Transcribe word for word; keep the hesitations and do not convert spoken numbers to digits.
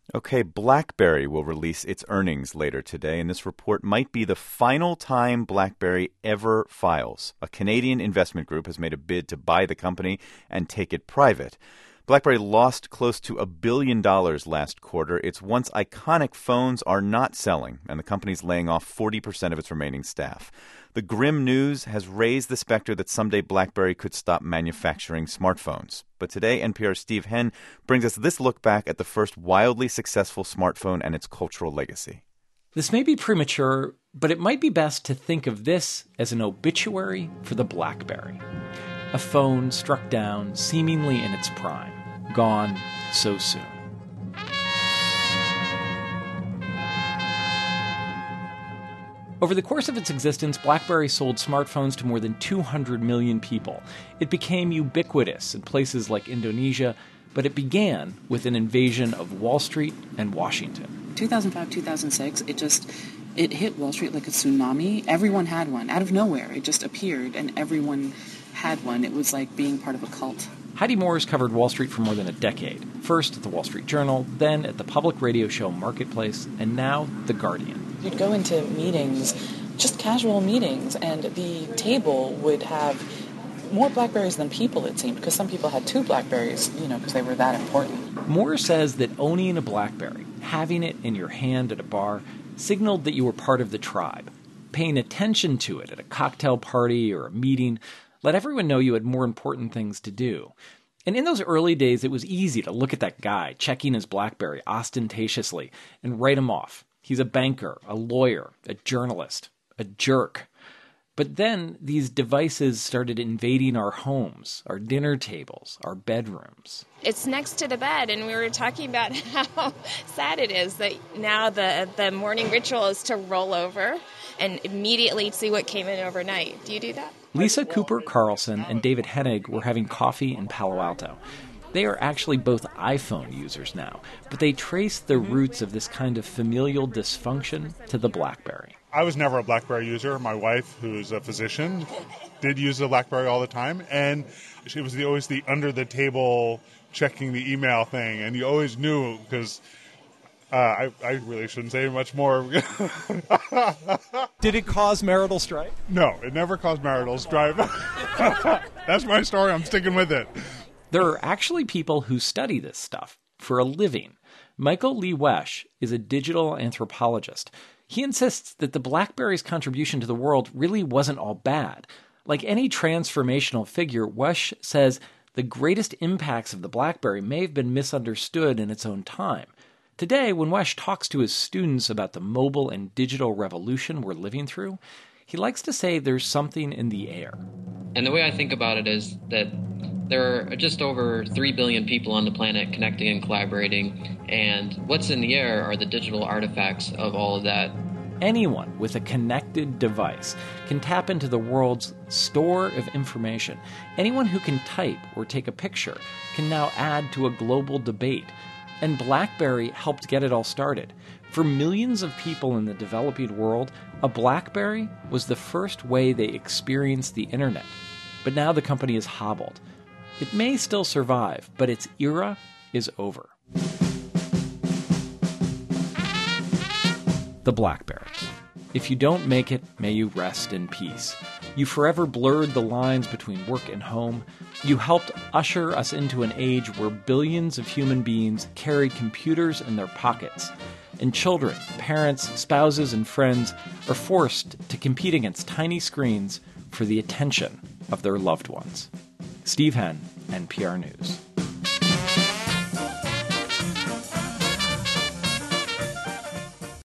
Okay, BlackBerry will release its earnings later today, and this report might be the final time BlackBerry ever files. A Canadian investment group has made a bid to buy the company and take it private. BlackBerry lost close to a billion dollars last quarter. Its once iconic phones are not selling, and the company's laying off forty percent of its remaining staff. The grim news has raised the specter that someday BlackBerry could stop manufacturing smartphones. But today, N P R's Steve Henn brings us this look back at the first wildly successful smartphone and its cultural legacy. This may be premature, but it might be best to think of this as an obituary for the BlackBerry. A phone struck down seemingly in its prime, gone so soon. Over the course of its existence, BlackBerry sold smartphones to more than two hundred million people. It became ubiquitous in places like Indonesia, but it began with an invasion of Wall Street and Washington. two thousand five, two thousand six, it just, it hit Wall Street like a tsunami. Everyone had one. Out of nowhere, it just appeared, and everyone had one. It was like being part of a cult. Heidi Moores covered Wall Street for more than a decade. First at the Wall Street Journal, then at the public radio show Marketplace, and now The Guardian. You'd go into meetings, just casual meetings, and the table would have more BlackBerries than people, it seemed, because some people had two BlackBerries, you know, because they were that important. Moore says that owning a BlackBerry, having it in your hand at a bar, signaled that you were part of the tribe. Paying attention to it at a cocktail party or a meeting let everyone know you had more important things to do. And in those early days, it was easy to look at that guy checking his BlackBerry ostentatiously and write him off. He's a banker, a lawyer, a journalist, a jerk. But then these devices started invading our homes, our dinner tables, our bedrooms. It's next to the bed, and we were talking about how sad it is that now the, the morning ritual is to roll over and immediately see what came in overnight. Do you do that? Lisa Cooper Carlson and David Hennig were having coffee in Palo Alto. They are actually both iPhone users now, but they trace the roots of this kind of familial dysfunction to the BlackBerry. I was never a BlackBerry user. My wife, who is a physician, did use the BlackBerry all the time, and it was the, always the under-the-table checking the email thing, and you always knew because uh, I, I really shouldn't say much more. Did it cause marital strife? No, it never caused marital strife. That's my story. I'm sticking with it. There are actually people who study this stuff for a living. Michael Lee Wesch is a digital anthropologist. He insists that the BlackBerry's contribution to the world really wasn't all bad. Like any transformational figure, Wesch says the greatest impacts of the BlackBerry may have been misunderstood in its own time. Today, when Wesch talks to his students about the mobile and digital revolution we're living through, he likes to say there's something in the air. And the way I think about it is that there are just over three billion people on the planet connecting and collaborating, and what's in the air are the digital artifacts of all of that. Anyone with a connected device can tap into the world's store of information. Anyone who can type or take a picture can now add to a global debate. And BlackBerry helped get it all started. For millions of people in the developing world, a BlackBerry was the first way they experienced the internet. But now the company is hobbled. It may still survive, but its era is over. The BlackBerries. If you don't make it, may you rest in peace. You forever blurred the lines between work and home. You helped usher us into an age where billions of human beings carry computers in their pockets. And children, parents, spouses, and friends are forced to compete against tiny screens for the attention of their loved ones. Steve Henn, N P R News.